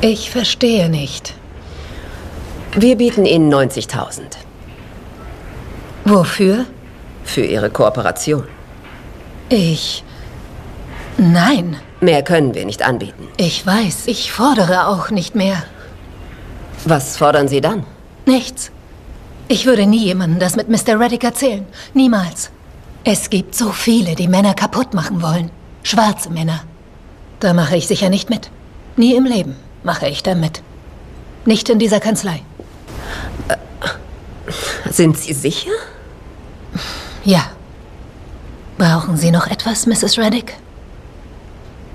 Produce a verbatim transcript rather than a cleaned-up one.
Ich verstehe nicht. Wir bieten Ihnen neunzigtausend. Wofür? Für Ihre Kooperation. Ich... Nein. Mehr können wir nicht anbieten. Ich weiß, ich fordere auch nicht mehr. Was fordern Sie dann? Nichts. Ich würde nie jemandem das mit Mister Reddick erzählen. Niemals. Es gibt so viele, die Männer kaputt machen wollen. Schwarze Männer. Da mache ich sicher nicht mit. Nie im Leben mache ich da mit. Nicht in dieser Kanzlei. Äh, sind Sie sicher? Ja. Brauchen Sie noch etwas, Misses Reddick?